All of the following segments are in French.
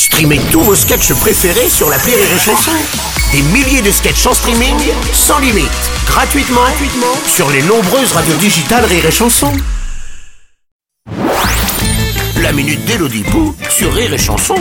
Streamez tous vos sketchs préférés sur l'appli Rire et Chanson. Des milliers de sketchs en streaming, sans limite, gratuitement sur les nombreuses radios digitales Rire et Chanson. La minute d'Élodie Pou sur Rire et Chanson.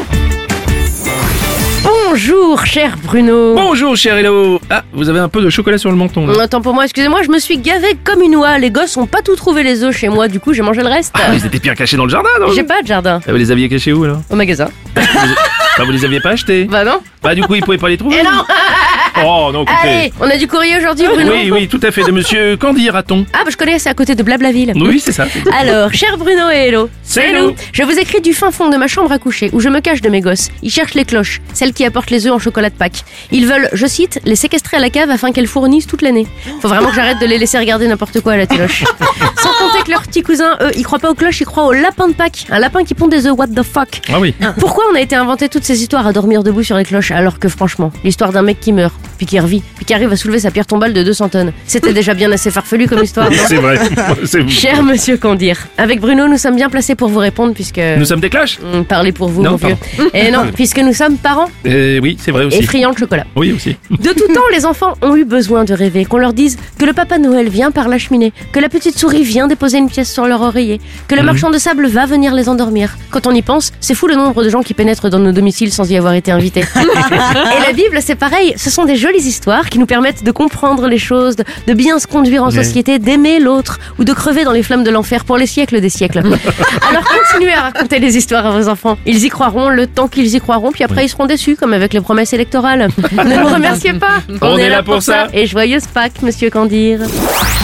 Bonjour, cher Bruno. Bonjour, cher Hello. Ah, vous avez un peu de chocolat sur le menton, là. Attends, pour moi, excusez-moi, je me suis gavé comme une oie. Les gosses ont pas tout trouvé les œufs chez moi, du coup j'ai mangé le reste. Ah, ils étaient bien cachés dans le jardin, non? J'ai pas de jardin. Ah, vous les aviez cachés où, alors? Au magasin. Vous les aviez pas achetés? Bah non. Bah du coup, ils pouvaient pas les trouver. Eh non. Oh non, écoutez. Allez, on a du courrier aujourd'hui, Bruno. Oui, tout à fait, de monsieur Candy Raton. Ah bah je connais, c'est à côté de Blablaville. Oui, c'est ça. Alors, cher Bruno et Hello, C'est nous. Je vous écris du fin fond de ma chambre à coucher, où je me cache de mes gosses. Ils cherchent les cloches, celles qui apportent les œufs en chocolat de Pâques. Ils veulent, je cite, les séquestrer à la cave afin qu'elles fournissent toute l'année. Faut vraiment que j'arrête de les laisser regarder n'importe quoi à la téloche. Sans compter que leurs petits cousins, eux, ils croient pas aux cloches, ils croient au lapin de Pâques. Un lapin qui pond des œufs, what the fuck. Ah oui. Pourquoi on a été inventé toutes ces histoires à dormir debout sur les cloches, alors que franchement, l'histoire d'un mec qui meurt, puis qui revit, puis qui arrive à soulever sa pierre tombale de 200 tonnes, c'était déjà bien assez farfelu comme histoire, non? C'est vrai, c'est vous. Cher monsieur Candir, avec Bruno, nous sommes bien placés pour vous répondre puisque... Nous sommes des cloches? Parlez pour vous, Non, mon vieux. pardon. Et non, puisque nous sommes parents Oui, c'est vrai aussi. et friands de chocolat. Oui, aussi. De tout temps, les enfants ont eu besoin de rêver, qu'on leur dise que le Papa Noël vient par la cheminée, que la petite souris vient déposer une pièce sur leur oreiller, que le marchand de sable va venir les endormir. Quand on y pense, c'est fou le nombre de gens qui pénètrent dans nos domiciles sans y avoir été invités. Et la Bible, c'est pareil, ce sont des jolies histoires qui nous permettent de comprendre les choses, de bien se conduire en société, d'aimer l'autre ou de crever dans les flammes de l'enfer pour les siècles des siècles. Alors continuez à raconter les histoires à vos enfants. Ils y croiront le temps qu'ils y croiront, puis après ils seront déçus, comme avec les promesses électorales. Ne nous remerciez pas. On est là pour ça. Et joyeuse Pâques, monsieur Candir.